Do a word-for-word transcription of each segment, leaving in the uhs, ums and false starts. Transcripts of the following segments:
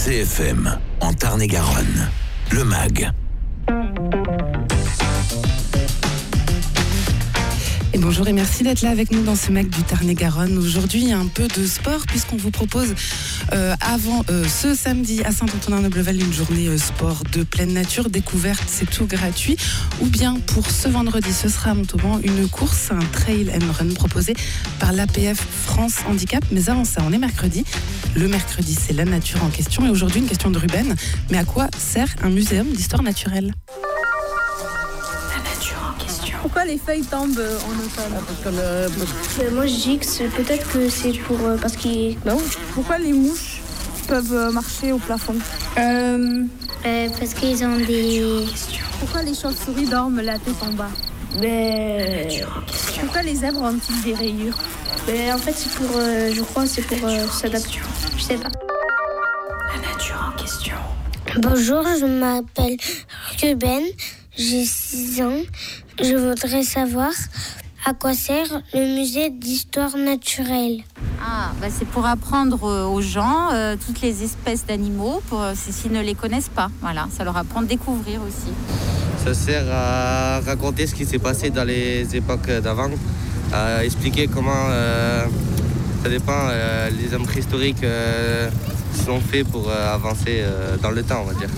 C F M, en Tarn-et-Garonne. Le M A G. Et bonjour et merci d'être là avec nous dans ce M A G du Tarn-et-Garonne. Aujourd'hui, un peu de sport puisqu'on vous propose euh, avant euh, ce samedi à Saint-Antonin-Noble-Val une journée euh, sport de pleine nature, découverte, c'est tout gratuit. Ou bien pour ce vendredi, ce sera à Montauban une course, un trail and run proposé par l'A P F France Handicap. Mais avant ça, on est mercredi. Le mercredi, c'est la nature en question. Et aujourd'hui, une question de Ruben. Mais à quoi sert un muséum d'histoire naturelle ? Pourquoi les feuilles tombent en automne? Ah, parce que le... euh, Moi je dis que c'est, peut-être que c'est pour euh, parce qu'il. Non. Pourquoi les mouches peuvent marcher au plafond? Euh, euh, parce qu'ils ont des. Pourquoi les chauves-souris dorment la tête en bas? Ben. Pourquoi les zèbres ont-ils des rayures? Ben, en fait c'est pour, euh, je crois, c'est pour euh, s'adapter. Je sais pas. La nature en question. Bonjour, je m'appelle Ruben, j'ai six ans. Je voudrais savoir à quoi sert le musée d'histoire naturelle. Ah, bah c'est pour apprendre aux gens euh, toutes les espèces d'animaux, pour, s'ils ne les connaissent pas. Voilà, ça leur apprend à découvrir aussi. Ça sert à raconter ce qui s'est passé dans les époques d'avant, à expliquer comment, euh, ça dépend, euh, les hommes préhistoriques euh, sont faits pour euh, avancer euh, dans le temps, on va dire.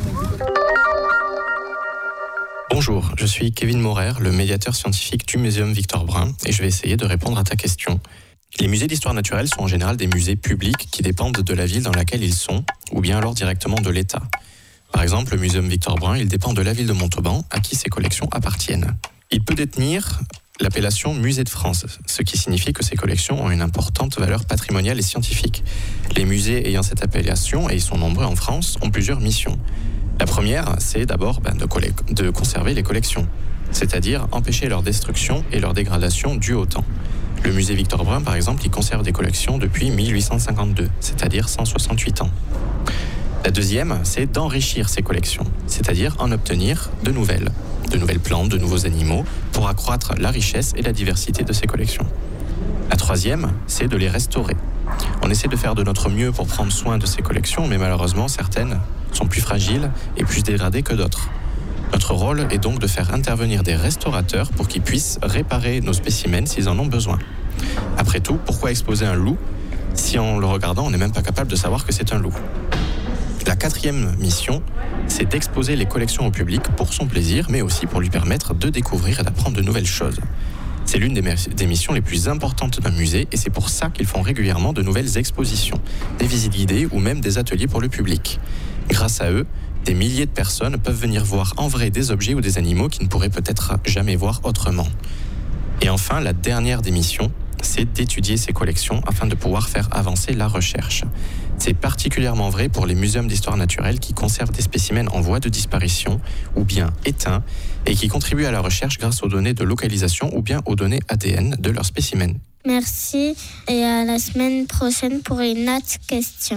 Bonjour, je suis Kevin Maurer, le médiateur scientifique du Muséum Victor Brun, et je vais essayer de répondre à ta question. Les musées d'histoire naturelle sont en général des musées publics qui dépendent de la ville dans laquelle ils sont, ou bien alors directement de l'État. Par exemple, le Muséum Victor Brun, il dépend de la ville de Montauban, à qui ses collections appartiennent. Il peut détenir l'appellation Musée de France, ce qui signifie que ses collections ont une importante valeur patrimoniale et scientifique. Les musées ayant cette appellation, et ils sont nombreux en France, ont plusieurs missions. La première, c'est d'abord ben, de, coll- de conserver les collections, c'est-à-dire empêcher leur destruction et leur dégradation due au temps. Le musée Victor Brun, par exemple, il conserve des collections depuis mille huit cent cinquante-deux, c'est-à-dire cent soixante-huit ans. La deuxième, c'est d'enrichir ces collections, c'est-à-dire en obtenir de nouvelles, de nouvelles plantes, de nouveaux animaux, pour accroître la richesse et la diversité de ces collections. La troisième, c'est de les restaurer. On essaie de faire de notre mieux pour prendre soin de ces collections, mais malheureusement, certaines sont plus fragiles et plus dégradées que d'autres. Notre rôle est donc de faire intervenir des restaurateurs pour qu'ils puissent réparer nos spécimens s'ils en ont besoin. Après tout, pourquoi exposer un loup si en le regardant, on n'est même pas capable de savoir que c'est un loup? La quatrième mission, c'est d'exposer les collections au public pour son plaisir, mais aussi pour lui permettre de découvrir et d'apprendre de nouvelles choses. C'est l'une des, des missions les plus importantes d'un musée et c'est pour ça qu'ils font régulièrement de nouvelles expositions, des visites guidées ou même des ateliers pour le public. Grâce à eux, des milliers de personnes peuvent venir voir en vrai des objets ou des animaux qu'ils ne pourraient peut-être jamais voir autrement. Et enfin, la dernière des missions, c'est d'étudier ces collections afin de pouvoir faire avancer la recherche. C'est particulièrement vrai pour les muséums d'histoire naturelle qui conservent des spécimens en voie de disparition ou bien éteints et qui contribuent à la recherche grâce aux données de localisation ou bien aux données A D N de leurs spécimens. Merci et à la semaine prochaine pour une autre question.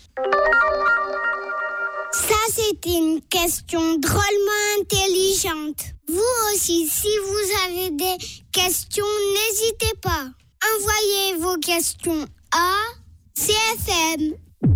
Ça, c'était une question drôlement intelligente. Vous aussi, si vous avez des questions, n'hésitez pas. Envoyez vos questions à C F M.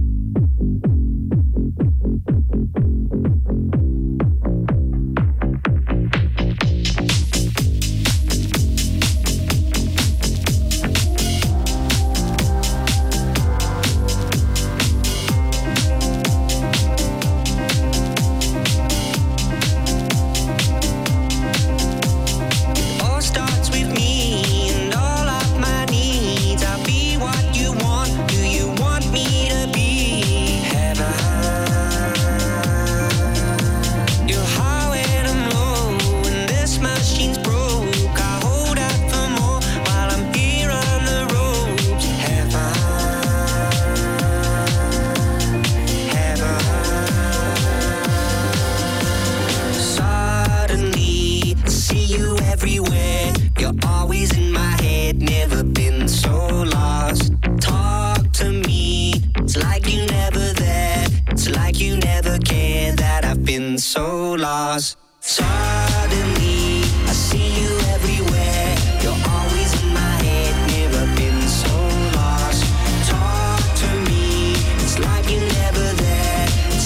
So lost. Suddenly, I see you everywhere. You're always in my head, never been so lost. Talk to me, it's like you're never there.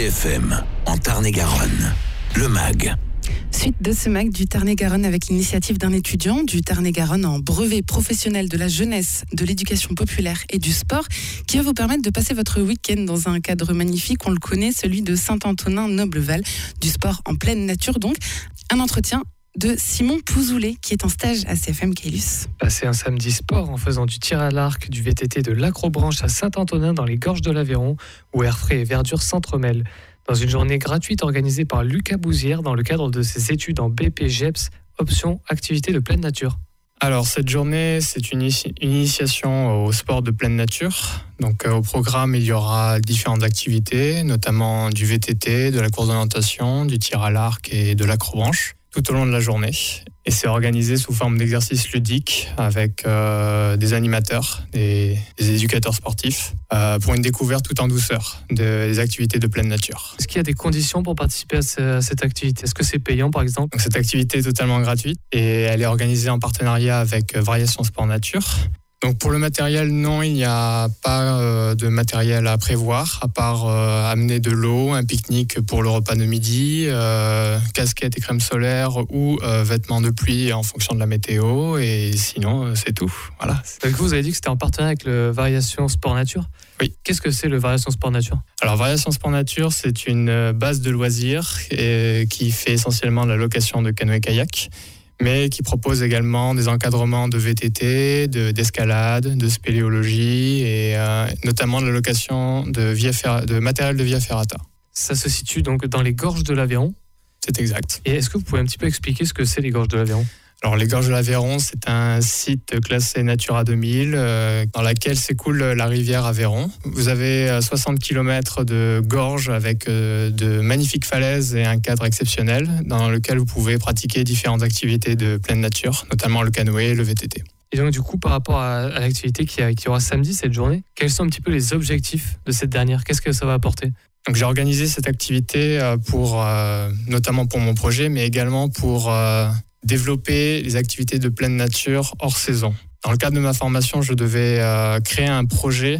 F M, en Tarn-et-Garonne. Le MAG. Suite de ce MAG du Tarn-et-Garonne avec l'initiative d'un étudiant du Tarn-et-Garonne en brevet professionnel de la jeunesse, de l'éducation populaire et du sport qui va vous permettre de passer votre week-end dans un cadre magnifique, on le connaît, celui de Saint-Antonin-Nobleval, du sport en pleine nature donc. Un entretien de Simon Pouzoulet qui est en stage à C F M Caylus. Passer un samedi sport en faisant du tir à l'arc, du V T T de l'Acrobranche à Saint-Antonin dans les gorges de l'Aveyron où air frais et verdure s'entremêlent. Dans une journée gratuite organisée par Lucas Bouzière dans le cadre de ses études en B P G E P S, option activité de pleine nature. Alors cette journée, c'est une, inici- une initiation au sport de pleine nature. Donc euh, au programme, il y aura différentes activités, notamment du V T T, de la course d'orientation, du tir à l'arc et de l'acrobranche tout au long de la journée. Et c'est organisé sous forme d'exercices ludiques avec euh, des animateurs, des, des éducateurs sportifs, euh, pour une découverte tout en douceur de, des activités de pleine nature. Est-ce qu'il y a des conditions pour participer à, ce, à cette activité ? Est-ce que c'est payant par exemple ? Donc, cette activité est totalement gratuite et elle est organisée en partenariat avec Variation Sport Nature. Donc pour le matériel, non, il n'y a pas euh, de matériel à prévoir, à part euh, amener de l'eau, un pique-nique pour le repas de midi, euh, casquette et crème solaire ou euh, vêtements de pluie en fonction de la météo, et sinon euh, c'est tout. Voilà. Donc vous avez dit que c'était en partenariat avec le Variation Sport Nature ? Oui. Qu'est-ce que c'est le Variation Sport Nature ? Alors Variation Sport Nature, c'est une base de loisirs et, qui fait essentiellement de la location de canoë-kayak, mais qui propose également des encadrements de V T T, de, d'escalade, de spéléologie et euh, notamment de la location de, via fer, de matériel de via ferrata. Ça se situe donc dans les gorges de l'Aveyron ? C'est exact. Et est-ce que vous pouvez un petit peu expliquer ce que c'est les gorges de l'Aveyron ? Alors les gorges de l'Aveyron, c'est un site classé Natura deux mille euh, dans laquelle s'écoule la rivière Aveyron. Vous avez soixante kilomètres de gorges avec euh, de magnifiques falaises et un cadre exceptionnel dans lequel vous pouvez pratiquer différentes activités de pleine nature, notamment le canoë et le V T T. Et donc du coup, par rapport à, à l'activité qui, a, qui aura samedi, cette journée, quels sont un petit peu les objectifs de cette dernière ? Qu'est-ce que ça va apporter ? Donc j'ai organisé cette activité pour, euh, notamment pour mon projet, mais également pour euh, développer les activités de pleine nature hors saison. Dans le cadre de ma formation, je devais euh, créer un projet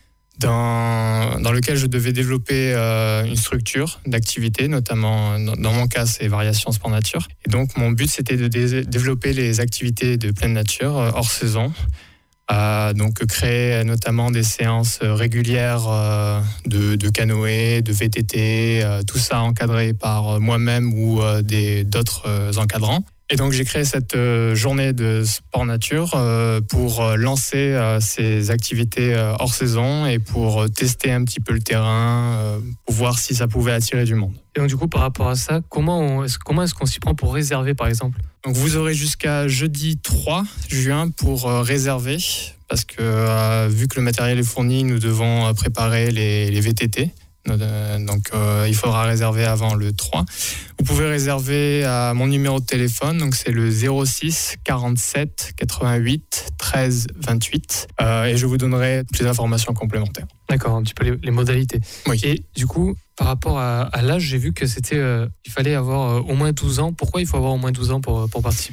dans, dans lequel je devais développer euh, une structure d'activité, notamment dans, dans mon cas, c'est Variation Sport Nature. Et donc mon but, c'était de dé- développer les activités de pleine nature euh, hors saison. Euh, donc créer notamment des séances régulières euh, de, de canoë, de V T T, euh, tout ça encadré par moi-même ou euh, des, d'autres euh, encadrants. Et donc j'ai créé cette euh, journée de sport nature euh, pour euh, lancer euh, ces activités euh, hors saison et pour euh, tester un petit peu le terrain, euh, pour voir si ça pouvait attirer du monde. Et donc du coup, par rapport à ça, comment, on, est-ce, comment est-ce qu'on s'y prend pour réserver par exemple ? Donc vous aurez jusqu'à jeudi trois juin pour euh, réserver, parce que euh, vu que le matériel est fourni, nous devons euh, préparer les, les V T T. Donc euh, il faudra réserver avant le trois. Vous pouvez réserver à mon numéro de téléphone, donc c'est le zéro six quarante-sept quatre-vingt-huit treize vingt-huit, euh, et je vous donnerai toutes les informations complémentaires. D'accord, un petit peu les, les modalités. Oui. Et du coup, par rapport à, à l'âge, j'ai vu que c'était, euh, il fallait avoir euh, au moins douze ans. Pourquoi il faut avoir au moins douze ans pour, pour participer ?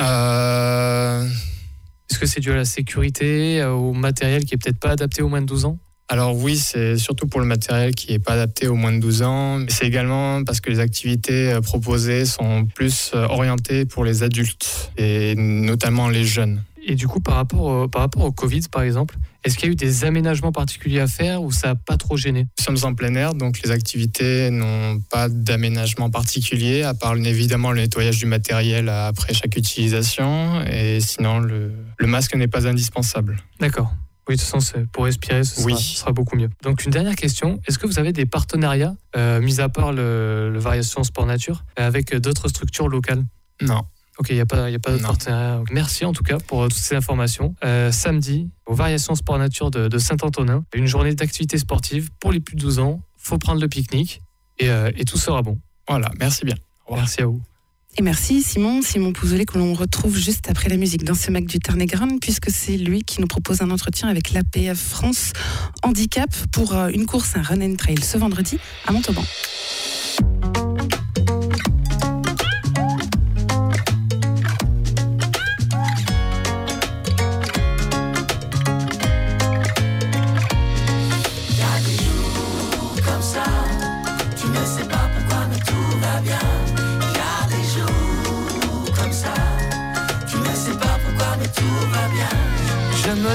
euh... Est-ce que c'est dû à la sécurité, euh, au matériel qui est peut-être pas adapté aux moins de douze ans ? Alors oui, c'est surtout pour le matériel qui n'est pas adapté aux moins de douze ans, mais c'est également parce que les activités proposées sont plus orientées pour les adultes, et notamment les jeunes. Et du coup, par rapport au, par rapport au Covid, par exemple, est-ce qu'il y a eu des aménagements particuliers à faire ou ça n'a pas trop gêné ? Nous sommes en plein air, donc les activités n'ont pas d'aménagement particulier, à part évidemment le nettoyage du matériel après chaque utilisation, et sinon le, le masque n'est pas indispensable. D'accord. Oui, de toute façon, c'est pour respirer, ce sera, oui. ce sera beaucoup mieux. Donc, une dernière question. Est-ce que vous avez des partenariats, euh, mis à part le, le Variation Sport Nature, avec d'autres structures locales ? Non. Ok, il n'y a pas, y a pas d'autres partenariats. Merci en tout cas pour euh, toutes ces informations. Euh, samedi, aux Variations Sport Nature de, de Saint-Antonin, une journée d'activité sportive pour les plus de douze ans. Il faut prendre le pique-nique et, euh, et tout sera bon. Voilà, merci bien. Merci à vous. Et merci Simon, Simon Pouzoulet, que l'on retrouve juste après la musique dans ce MAG du Tarn-et-Garonne, puisque c'est lui qui nous propose un entretien avec l'A P F France Handicap pour une course, un run and trail ce vendredi à Montauban.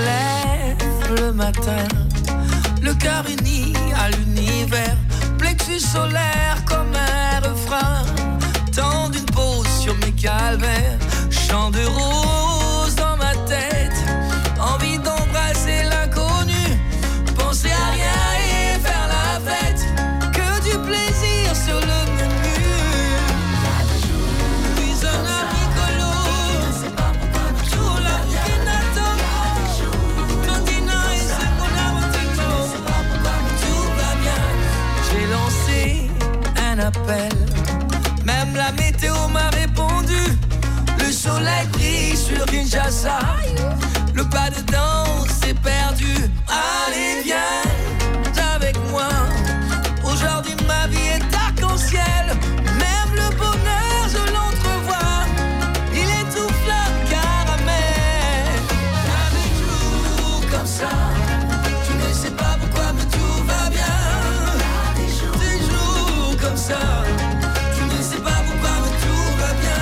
lève le matin, le cœur uni à l'univers, plexus solaire comme un refrain, temps d'une pause sur mes calvaires, chant de rose dans ma tête, envie d'embrasser l'inconnu, penser à rien et faire la fête, que du plaisir sur le menu. Puis un amicolo, toujours la Minato, Tondina et Semola Montino, tout va bien. J'ai lancé un appel, même la météo m'a répondu. Le soleil brille sur Kinshasa, le pas de danse est perdu. Allez viens avec moi, aujourd'hui ma vie est arc-en-ciel, même le bonheur je l'entrevois, il est tout fleur caramel. Y'a des jours comme ça, tu ne sais pas pourquoi mais tout va bien. Y'a des jours, des jours comme ça, tu ne sais pas pourquoi mais tout va bien.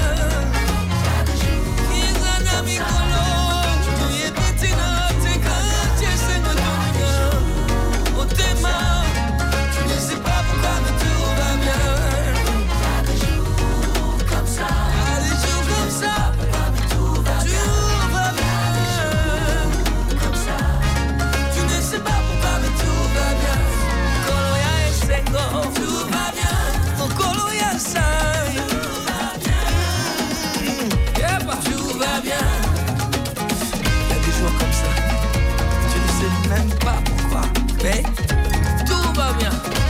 Même pas pourquoi, mais tout va bien.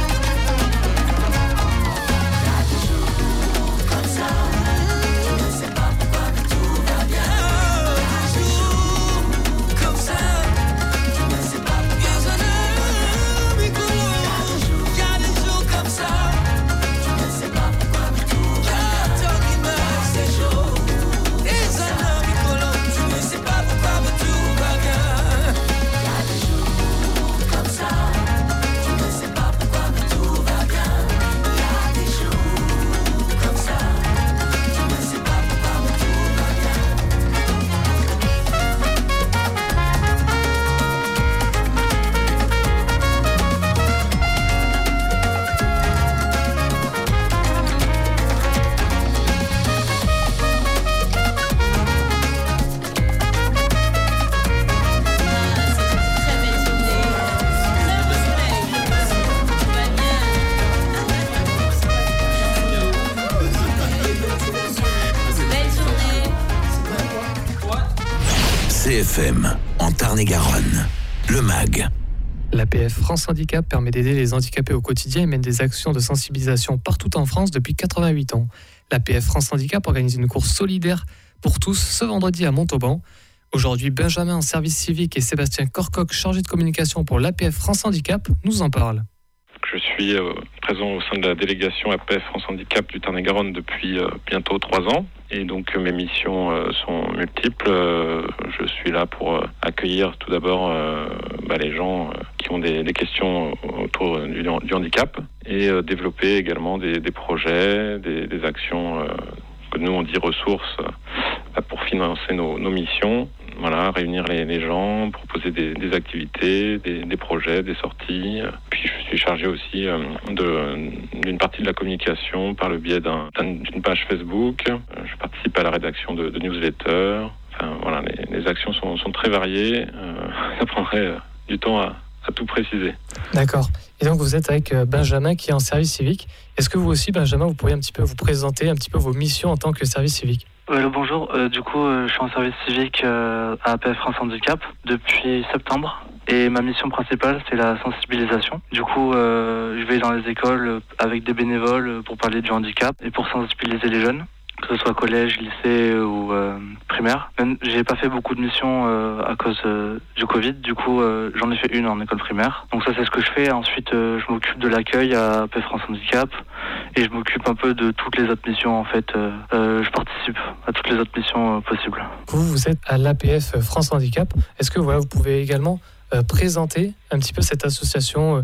Il y a des jours comme ça, tu ne sais pas pourquoi, mais tout va bien. Il y a des jours comme ça, tu ne sais pas pourquoi, mais tout va bien. Il y a des jours comme ça, tu ne sais pas pourquoi, mais tout va bien. Tant qu'il meurt, c'est chaud. Et ça n'a Piccolo, tu ne sais pas pourquoi, mais tout va bien. C F M, en Tarn-et-Garonne, le M A G. L'A P F France Handicap permet d'aider les handicapés au quotidien et mène des actions de sensibilisation partout en France depuis quatre-vingt-huit ans. L'A P F France Handicap organise une course solidaire pour tous ce vendredi à Montauban. Aujourd'hui, Benjamin en service civique et Sébastien Corcoq, chargé de communication pour l'A P F France Handicap, nous en parlent. Je suis euh, présent au sein de la délégation A P F France Handicap du Tarn-et-Garonne depuis euh, bientôt trois ans. Et donc euh, mes missions euh, sont multiples. Euh, je suis là pour euh, accueillir tout d'abord euh, bah, les gens euh, qui ont des, des questions autour du, du handicap et euh, développer également des, des projets, des, des actions euh, que nous on dit ressources euh, pour financer nos, nos missions. Voilà, réunir les, les gens, proposer des, des activités, des, des projets, des sorties. Puis je suis chargé aussi euh, de, d'une partie de la communication par le biais d'un, d'une page Facebook. Je participe à la rédaction de, de newsletters. Enfin, voilà, les, les actions sont, sont très variées. Euh, ça prendrait euh, du temps à, à tout préciser. D'accord. Et donc vous êtes avec Benjamin qui est en service civique. Est-ce que vous aussi, Benjamin, vous pourriez un petit peu vous présenter un petit peu vos missions en tant que service civique ? Euh, bonjour, euh, du coup euh, je suis en service civique euh, à A P F France Handicap depuis septembre et ma mission principale c'est la sensibilisation. Du coup euh, je vais dans les écoles avec des bénévoles pour parler du handicap et pour sensibiliser les jeunes, que ce soit collège, lycée ou euh, primaire. Même, j'ai pas fait beaucoup de missions euh, à cause euh, du Covid, du coup euh, j'en ai fait une en école primaire. Donc ça c'est ce que je fais. Ensuite euh, je m'occupe de l'accueil à A P F France Handicap et je m'occupe un peu de toutes les autres missions en fait. Euh, euh, je participe à toutes les autres missions euh, possibles. Vous, vous êtes à l'A P F France Handicap. Est-ce que voilà, vous pouvez également euh, présenter un petit peu cette association euh,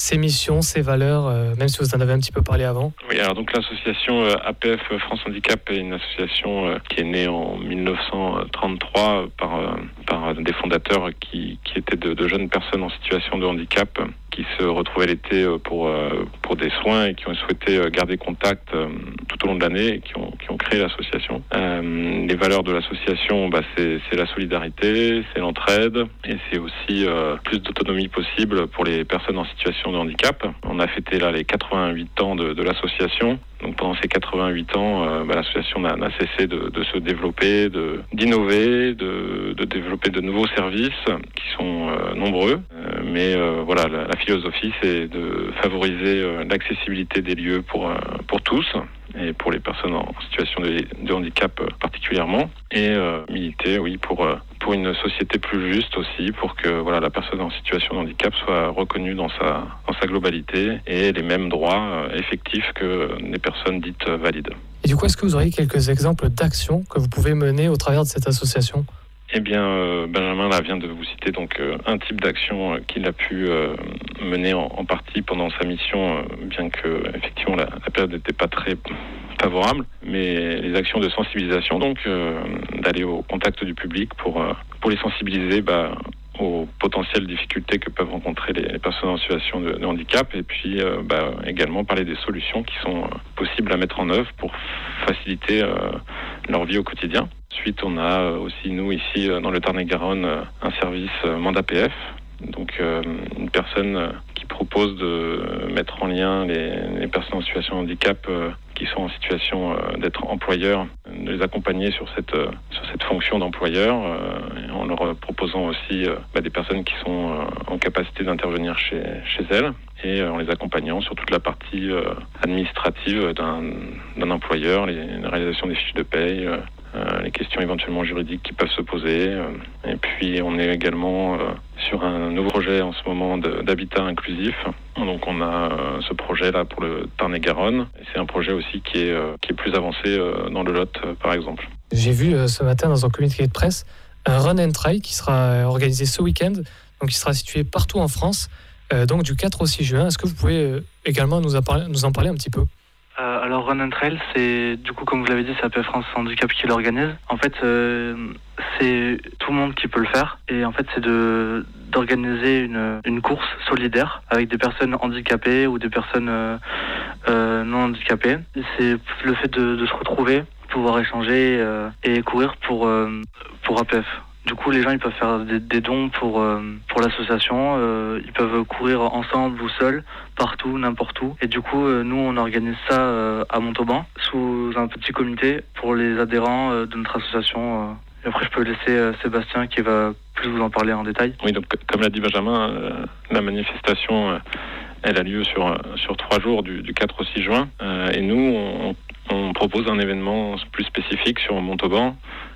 ses missions, ses valeurs, euh, même si vous en avez un petit peu parlé avant. Oui, alors donc l'association euh, A P F France Handicap est une association euh, qui est née en dix-neuf cent trente-trois par, euh, par des fondateurs qui, qui étaient de, de jeunes personnes en situation de handicap qui se retrouvaient l'été pour, pour des soins et qui ont souhaité garder contact tout au long de l'année et qui ont, qui ont créé l'association. Euh, les valeurs de l'association, bah, c'est, c'est la solidarité, c'est l'entraide et c'est aussi euh, plus d'autonomie possible pour les personnes en situation de handicap. On a fêté là les quatre-vingt-huit ans de, de l'association. Donc pendant ces quatre-vingt-huit ans, euh, bah, l'association n'a, n'a cessé de, de se développer, de, d'innover, de, de développer de nouveaux services qui sont euh, nombreux. Euh, mais euh, voilà, la, la philosophie, c'est de favoriser euh, l'accessibilité des lieux pour, euh, pour tous et pour les personnes en situation de, de handicap euh, particulièrement. Et euh, militer, oui, pour, euh, pour une société plus juste aussi, pour que voilà, la personne en situation de handicap soit reconnue dans sa, dans sa globalité et ait les mêmes droits euh, effectifs que les personnes dites euh, valides. Et du coup, est-ce que vous auriez quelques exemples d'actions que vous pouvez mener au travers de cette association ? Eh bien, euh, Benjamin là, vient de vous citer donc euh, un type d'action euh, qu'il a pu euh, mener en, en partie pendant sa mission, euh, bien que effectivement la, la période n'était pas très favorable, mais les actions de sensibilisation, donc euh, d'aller au contact du public pour euh, pour les sensibiliser bah, aux potentielles difficultés que peuvent rencontrer les, les personnes en situation de, de handicap, et puis euh, bah, également parler des solutions qui sont euh, possibles à mettre en œuvre pour faciliter euh, leur vie au quotidien. Ensuite, on a aussi, nous, ici, dans le Tarn-et-Garonne, un service mandat P F. Donc, euh, une personne qui propose de mettre en lien les, les personnes en situation de handicap euh, qui sont en situation euh, d'être employeurs, de les accompagner sur cette, euh, sur cette fonction d'employeur, euh, en leur proposant aussi euh, bah, des personnes qui sont euh, en capacité d'intervenir chez, chez elles, et euh, en les accompagnant sur toute la partie euh, administrative d'un, d'un employeur, les, la réalisation des fiches de paye, euh, Euh, les questions éventuellement juridiques qui peuvent se poser. Euh, et puis on est également euh, sur un nouveau projet en ce moment de, d'habitat inclusif. Donc on a euh, ce projet-là pour le Tarn-et-Garonne. Et c'est un projet aussi qui est, euh, qui est plus avancé euh, dans le Lot, euh, par exemple. J'ai vu euh, ce matin dans un communiqué de presse un run and trail qui sera organisé ce week-end, donc qui sera situé partout en France, euh, donc du quatre au six juin. Est-ce que vous pouvez euh, également nous, appar- nous en parler un petit peu ? Euh, alors Run and Trail, c'est du coup comme vous l'avez dit, c'est A P F France Handicap qui l'organise. En fait, euh, c'est tout le monde qui peut le faire, et en fait c'est de d'organiser une une course solidaire avec des personnes handicapées ou des personnes euh, euh, non handicapées. Et c'est le fait de, de se retrouver, pouvoir échanger euh, et courir pour euh, pour A P F. Du coup, les gens ils peuvent faire des, des dons pour euh, pour l'association. Euh, ils peuvent courir ensemble ou seuls, partout, n'importe où. Et du coup, euh, nous, on organise ça euh, à Montauban, sous un petit comité pour les adhérents euh, de notre association. Euh. Et après, je peux laisser euh, Sébastien qui va plus vous en parler en détail. Oui, donc comme l'a dit Benjamin, euh, la manifestation, euh, elle a lieu sur sur trois jours, du, du quatre au six juin. Euh, et nous, on, on propose un événement plus spécifique sur Montauban,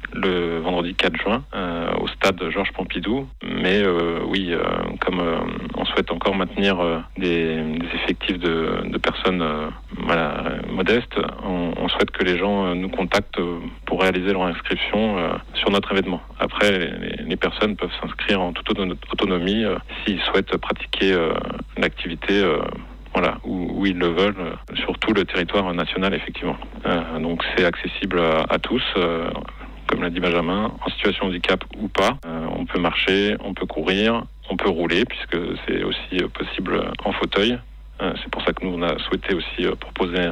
le vendredi quatre juin, euh, au stade Georges Pompidou. Mais euh, oui, euh, comme euh, on souhaite encore maintenir euh, des, des effectifs de, de personnes euh, voilà, modestes, on, on souhaite que les gens euh, nous contactent pour réaliser leur inscription euh, sur notre événement. Après, les, les personnes peuvent s'inscrire en toute autonomie euh, s'ils souhaitent pratiquer euh, l'activité euh, Voilà, où, où ils le veulent, euh, sur tout le territoire national, effectivement. Euh, donc c'est accessible à, à tous, euh, comme l'a dit Benjamin, en situation de handicap ou pas. Euh, on peut marcher, on peut courir, on peut rouler, puisque c'est aussi euh, possible en fauteuil. Euh, c'est pour ça que nous, on a souhaité aussi euh, proposer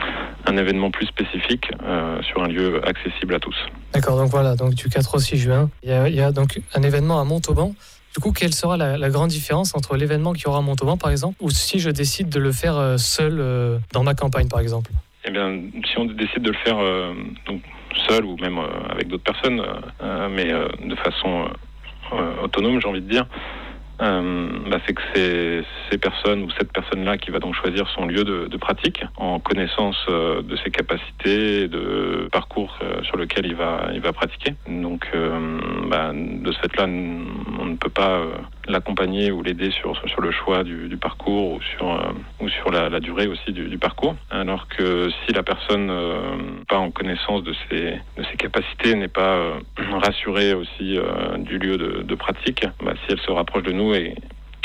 un événement plus spécifique euh, sur un lieu accessible à tous. D'accord, donc voilà, donc du quatre au six juin, il y a, il y a donc un événement à Montauban. Du coup, quelle sera la, la grande différence entre l'événement qu'il y aura à Montauban, par exemple, ou si je décide de le faire euh, seul euh, dans ma campagne, par exemple ? Eh bien, si on décide de le faire euh, donc, seul ou même euh, avec d'autres personnes, euh, mais euh, de façon euh, autonome, j'ai envie de dire, euh, bah, c'est que c'est ces personnes ou cette personne-là qui va donc choisir son lieu de, de pratique en connaissance euh, de ses capacités et de parcours euh, sur lequel il va, il va pratiquer. Donc, euh, bah, de ce fait-là, on ne peut pas euh, l'accompagner ou l'aider sur, sur le choix du, du parcours ou sur, euh, ou sur la, la durée aussi du, du parcours. Alors que si la personne euh, pas en connaissance de ses, de ses capacités, n'est pas euh, rassurée aussi euh, du lieu de, de pratique, bah, si elle se rapproche de nous et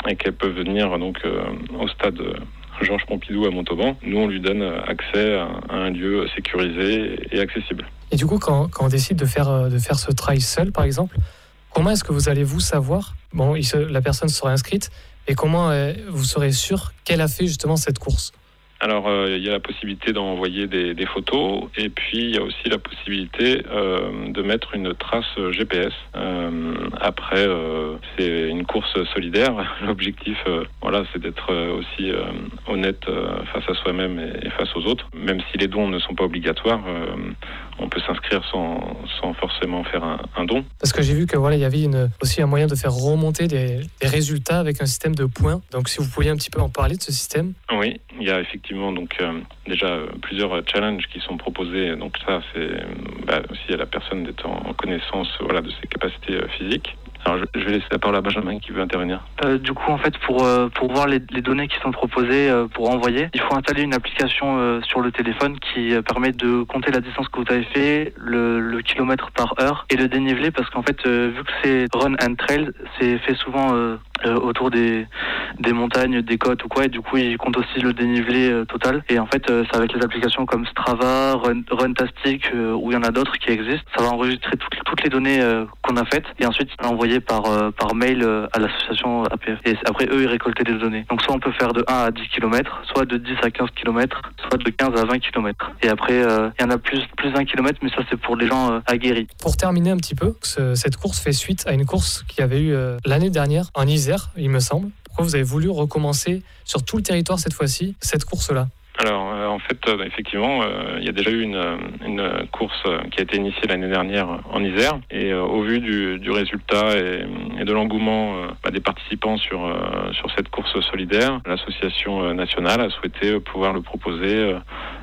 et qu'elle peut venir donc euh, au stade Georges Pompidou à Montauban, nous on lui donne accès à, à un lieu sécurisé et accessible. Et du coup, quand, quand on décide de faire, de faire ce trail seul, par exemple, comment est-ce que vous allez vous savoir, bon, il se, la personne sera inscrite, et comment euh, vous serez sûr qu'elle a fait justement cette course ? Alors, euh, il y a la possibilité d'envoyer des, des photos et puis il y a aussi la possibilité euh, de mettre une trace G P S. Euh, après, euh, c'est une course solidaire. L'objectif, euh, voilà, c'est d'être aussi euh, honnête euh, face à soi-même et, et face aux autres. Même si les dons ne sont pas obligatoires, euh, on peut s'inscrire sans, sans forcément faire un, un don. Parce que j'ai vu que voilà, il y avait une, aussi un moyen de faire remonter des, des résultats avec un système de points. Donc, si vous pouviez un petit peu en parler de ce système. Oui, il y a effectivement donc euh, déjà euh, plusieurs challenges qui sont proposés. Donc ça, c'est bah, aussi à la personne d'être en connaissance, voilà, de ses capacités euh, physiques. Alors je, je vais laisser la parole à Benjamin qui veut intervenir. Euh, du coup, en fait, pour euh, pour voir les, les données qui sont proposées euh, pour envoyer, il faut installer une application euh, sur le téléphone qui euh, permet de compter la distance que vous avez fait, le, le kilomètre par heure et le dénivelé, parce qu'en fait, euh, vu que c'est run and trail, c'est fait souvent euh, euh, autour des des montagnes, des côtes ou quoi, et du coup, il compte aussi le dénivelé euh, total. Et en fait, euh, c'est avec les applications comme Strava, Run, Runtastic, euh, où il y en a d'autres qui existent. Ça va enregistrer toutes, toutes les données euh, qu'on a faites et ensuite envoyer par euh, par mail euh, à l'association A P F. Et après, eux, ils récoltaient les données. Donc, soit on peut faire de un à dix kilomètres, soit de dix à quinze kilomètres, soit de quinze à vingt kilomètres. Et après, euh, il y en a plus plus d'un kilomètre, mais ça, c'est pour les gens euh, aguerris. Pour terminer un petit peu, ce, cette course fait suite à une course qui avait eu euh, l'année dernière en Isère, il me semble. Pourquoi vous avez voulu recommencer sur tout le territoire cette fois-ci, cette course-là ? Alors, euh, en fait, euh, effectivement, euh, il y a déjà eu une, une course qui a été initiée l'année dernière en Isère. Et euh, au vu du, du résultat et, et de l'engouement euh, bah, des participants sur, euh, sur cette course solidaire, l'association nationale a souhaité pouvoir le proposer euh,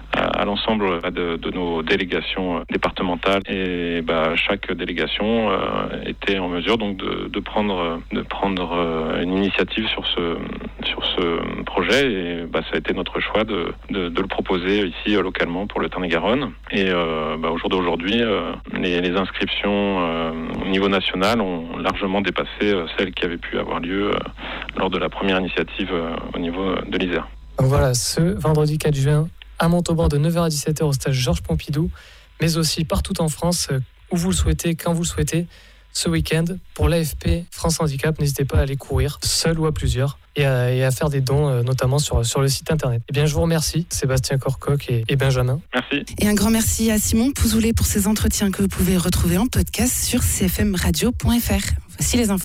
à l'ensemble de, de nos délégations départementales, et bah, chaque délégation euh, était en mesure donc de, de prendre de prendre une initiative sur ce sur ce projet, et bah, ça a été notre choix de, de, de le proposer ici localement pour le Tarn-et-Garonne. Et euh, bah, au jour d'aujourd'hui, euh, les, les inscriptions euh, au niveau national ont largement dépassé euh, celles qui avaient pu avoir lieu euh, lors de la première initiative euh, au niveau de l'Isère. Donc voilà, ce vendredi quatre juin à Montauban de neuf heures à dix-sept heures au stade Georges Pompidou, mais aussi partout en France, où vous le souhaitez, quand vous le souhaitez, ce week-end, pour l'A F P France Handicap. N'hésitez pas à aller courir, seul ou à plusieurs, et à, et à faire des dons, notamment sur, sur le site internet. Eh bien, je vous remercie, Sébastien Corcoq et, et Benjamin. Merci. Et un grand merci à Simon Pouzoulet pour ces entretiens que vous pouvez retrouver en podcast sur c f m radio point f r. Voici les infos.